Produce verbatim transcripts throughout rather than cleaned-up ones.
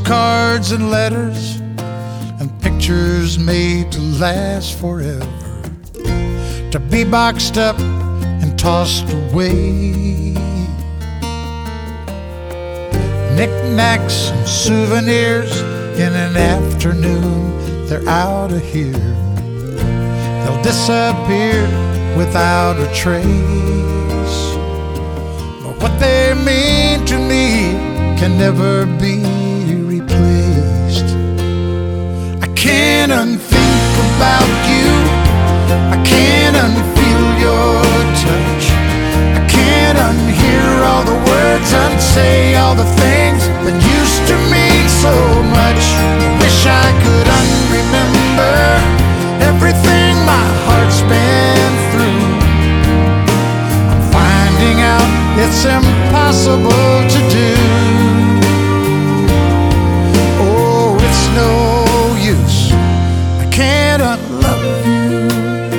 postcards and letters and pictures made to last forever, to be boxed up and tossed away. Knickknacks and souvenirs, in an afternoon they're out of here. They'll disappear without a trace, but what they mean to me can never be replaced. I can't unthink about you, I can't unfeel your touch, I can't unhear all the words, unsay all the things that used to mean so much. I wish I could unremember everything my heart's been through. I'm finding out it's impossible to do. Oh, it's no use, I can't unlove you.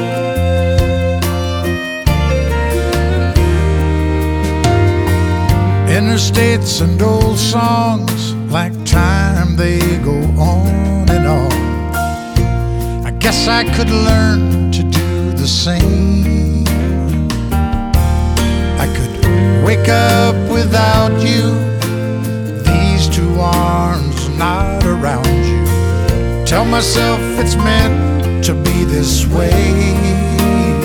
Interstates and old songs, like time they go on and on. I guess I could learn to do the same. I could wake up without you, these two arms not around you. Tell myself it's meant to be this way.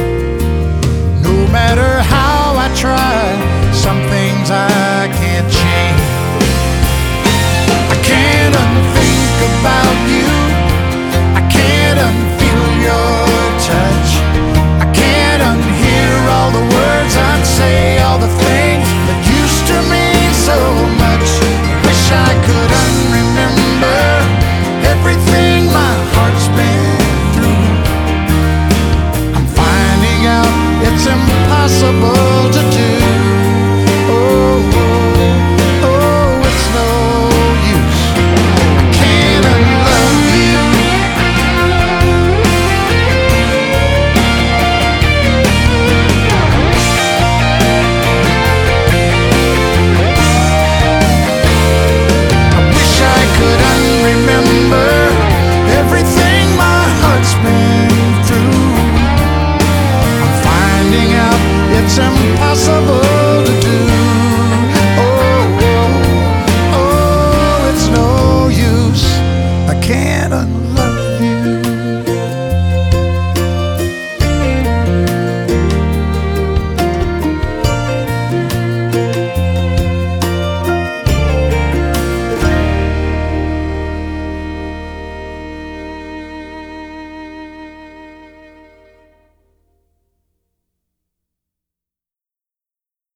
No matter how I try, some things I can't change.